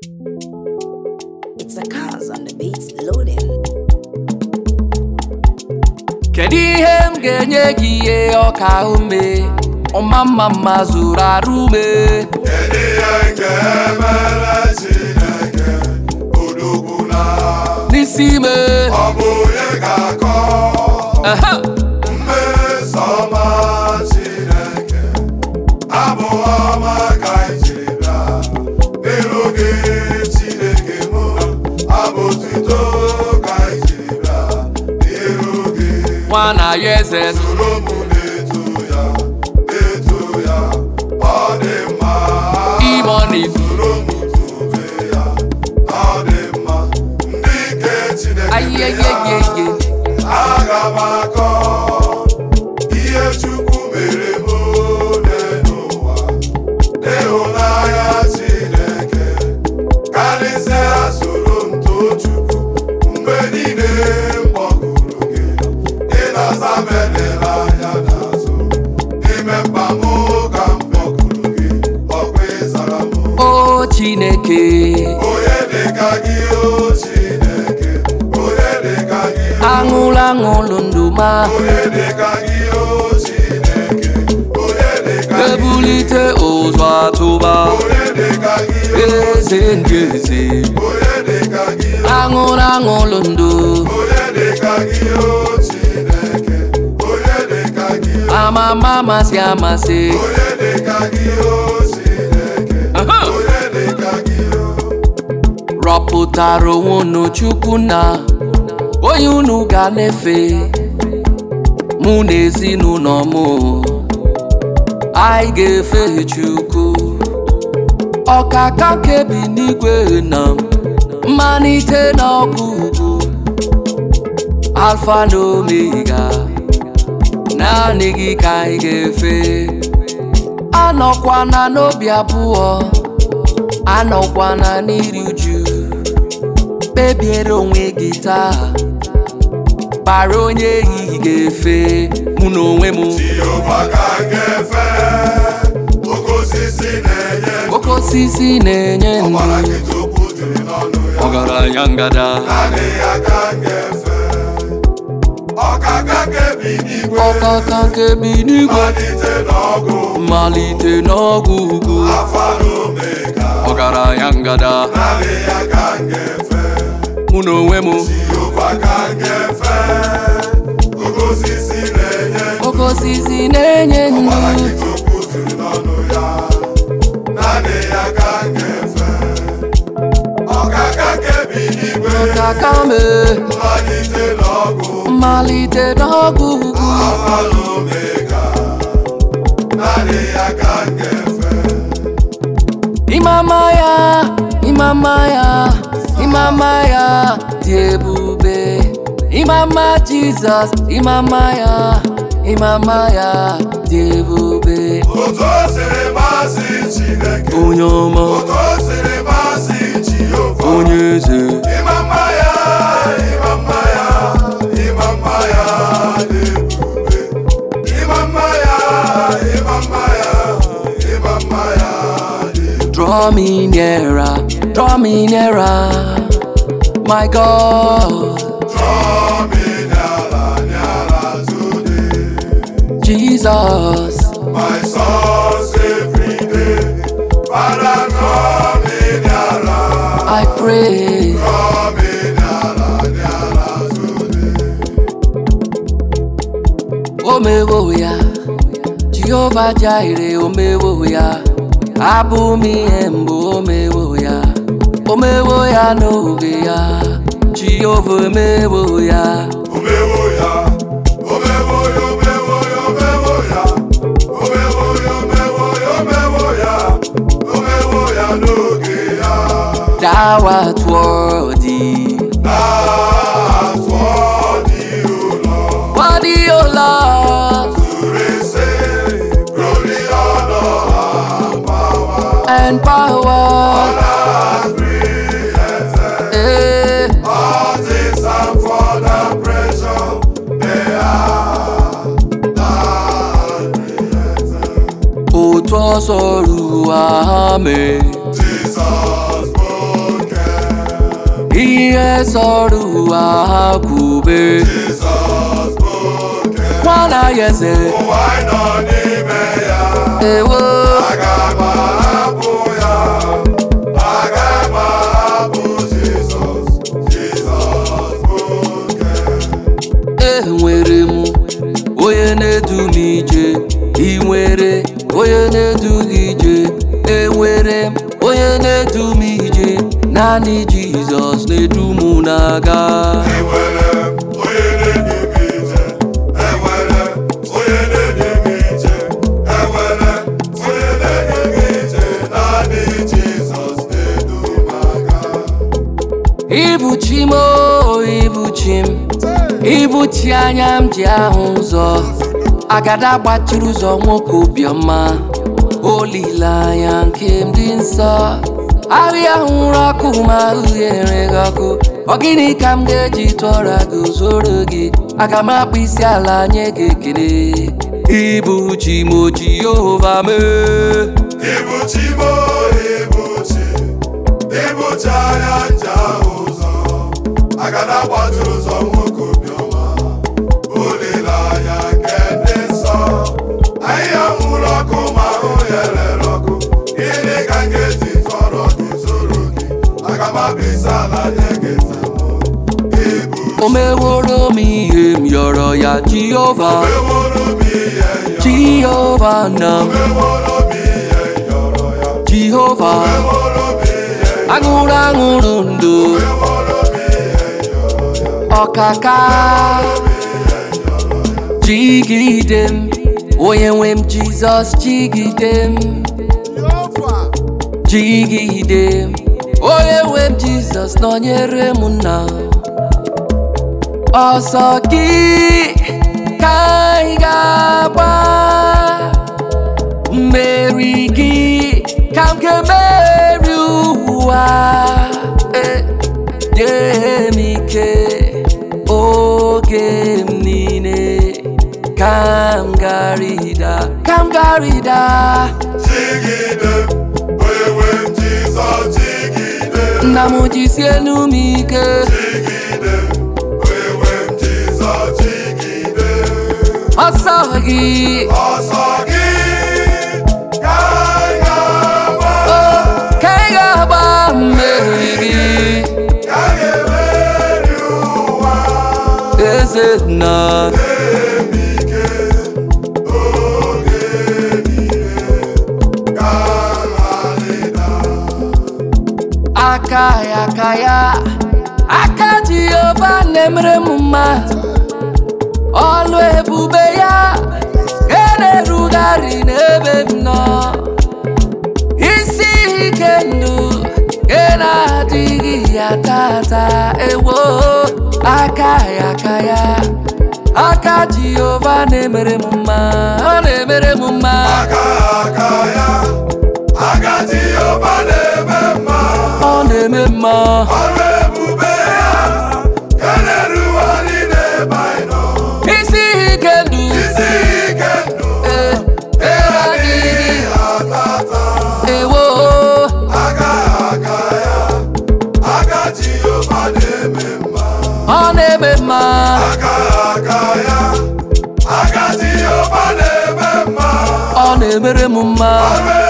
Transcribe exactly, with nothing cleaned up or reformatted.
It's a cause on the beats loading. Kedu ihe m ga-enye gị ihe ọka ume ọma mma mma zuru arụ ume? Kedu ihe m ga-emere Chineke odogwu na n'isi ime? Ọ bụ onye ga-akọ mmeso ọma Chineke, abụ ọma ka iji bịa n'iru gị Chineke m, abụ otuto ka iji bịa n'iru gị. Nwana ya eze Soro m na-eto ya, na-eto ya, ọ dị mma. imoni Soro m tobe ya, ọ dị mma. Ndị nke Chineke ya, ayeyeyeye aga m akọ ihe Chukwu mere m n'ụwa, n'ịhụnanya Chineke karịsịa. Soro m too Chukwu mgbe niile m kpọkuru gị, ị na-aza m elele anya n'azụ. N'ime mkpa m ka m kpọkuru gị, ọkwa ị zara m. o Chineke Onye dịka gị, o Chineke, onye dịka gị, aṅụlụ aṅụlụ ndụ ma onye dịka gị, o Chineke, onye dịka gị, ebulite ụzọ atụba onye dịka gị, eze ndị eze onye dịka gị, aṅụlụ aṅụlụ ndụ onye dịka gị, o Chineke, onye dịka gị, amama amasị amasị onye dịka gị, o Chineke, Aha! onye dịka gị, o rọpụtara onwe unu Chukwu na onye unu ga na-efe, mụ na ezinụlọ m anyị ga-efe Chukwu ọkaka kebi n'igwe na mmalite na ọgwụgwụ, alfa na omega naanị gị ka anyị ga-efe. Anọkwana n'obi abụọ, anọkwana n'iri uju, kpebiere onwe gị taa, kpara onye ehihie ga-efe. Mụ na onwe m Jehova ka m ga-efe, oke osisi na-enye ndụ, oke osisi na-enye ndụ, ọbara nkịta okwu juru n'ọnụ ya. ọgaranya ngada Naanị ya ka m ga-efe, ọkaka kebi n'igwe, ọkaka kebi n'igwe malite n'ọgụ, mmalite n'ọgwụ ugwu, Alfa na Omega. ọgaranya ngada. Naanị ya ka m ga-efe, Mụ na onwe m Jehova ka m ga-efe, oke osisi na-enye ndụ, oke osisi na-enye ọbara ndụ, nkịta okwu juru n'ọnụ ya. Naanị ya ka m ga-efe, ọkaka kebi n'igwe, ọkaka me malite n'ọgụ, mmalite n'ọgwụ ugwu, Alfa na Omega. Naanị ya ka m ga-efe. imama ya imama ya imama ya dị ebube, imama Jizọs, imama ya imama ya dị ebube. Otu o siri masị Chineke, Onye ọma, otu o siri masị Jehova, onye eze, ịmama ya, ịmama ya, ịmama ya dị ebube, ịmama ya, ịmama ya, ịmama ya dị ebube. draw me nearer, draw me nearer, my God, Draw me nearer, nearer today, Jesus, my source every day. Father, draw me nearer, I pray. draw me nearer, nearer today. Omewo ya, Jehovah Jireh, omewo ya, abụ m ihe mbụ, omewo ya, omewo ya n'oge ya, Jehovah omewo ya, Omewo ya, omewo ya, omewo ya, omewo ya, omewo ya, omewo ya, omewo ya, omewo ya n'oge ya. thou art worthy, That's what you Lord, worthy, O Lord, to receive glory, honor, and power, and power, and creation. eh, All things are for the pressure they are not created. otu ọsọ ruo ame, Jesus born ihe sọrọ ụwa ha kwube Jizọs bụ oke nwana ya eze ụwa anyị nọ n'ime ya. ewo Aga m ahapụ ya, aga m ahapụ Jizọs, Jizọs bụ oke. enwere m onye na-edu m ije ị nwere onye na-edu gị ije enwere m onye na-edu m ije naanị Jizọs na-edu m na-aga Enwere m onye na-edu m ije, enwere m onye na-edu m ije, enwere m onye na-edu m ije, naanị Jizọs na-edu m aga. Ibu chi m o, ibu chi m ibu chi anya m ji ahụ ụzọ agada gbachiri ụzọ nwoke obiọma olileanya nke m dị nsọ ahịa hụrụ ọkụ ma ahụ ghere gị ọkụ ọ gịnị ka m ga-eji tụọra gị zoro gị aga m akpụ isi ala nye gị ekele ibu chi m o Jehova mee Ibu chi m o, ibu chi, ibu chi anya nji ahụ ụzọ agada gbachiri ụzọ nwoke obiọma olileanya nke ndị nsọ ahịhịa nwụrụ ọkụ ma ahụ ya rere ọkụ gịnị ka m ga-eji tọrọ gị zoro gị aga m abịa isi ala nye gị nzemụ ibu o meworo m ihe m yọrọ ya Jehova meworo m ihe yọrọ Jehova na m meworo m ihe yọrọ ya Jehova meworo m ihe aṅụrụ aṅụrụ ndụ meworo m ihe yọrọ ya ọkaka jigide m onye nwe m Jizọs jigide m jigide m onye nwe m Jizọs nọnyere m nna ọsọ gị ka anyị ga-agba mmeri gị ka m ga-emeri ụwa Eh, nye m ike oge m niile ka m garịda ka m garịda Jigide m, onye nwe m Jizọs jigide m. nna m jisie enu m ike Jigide m, onye nwe m Jizọs jigide m. ọsọ gị Ọsọ gị ka anyị ga-agba, ka ị ga-agba mmeri gị ka anyị ga-emeri ụwa. eze nna Nye m ike oge niile ka m gharịda. aka ya aka ya aka Jehova na-emere m mma ọlụ ebube ya ga na-erugharị n'ebe m nọ isi ike ndụ ga na-adịghị ya tata ewo aka ya aka ya aka Jehova na-emere m mma ọ na-emere m mma Aka aka ya, aka Jehova na-eme mma. ọ na-eme mma Ọrụ ebube ya ga na-erugharị n'ebe anyị nọ. isi ike ndụ Isi ike ndụ eh, adịghị ya tata. ewo Aka aka ya, aka Jehova na-eme mma. ọ na-eme mma Aka aka ya, aka Jehova na-eme mma. ọ na-emere m mma Ọrụ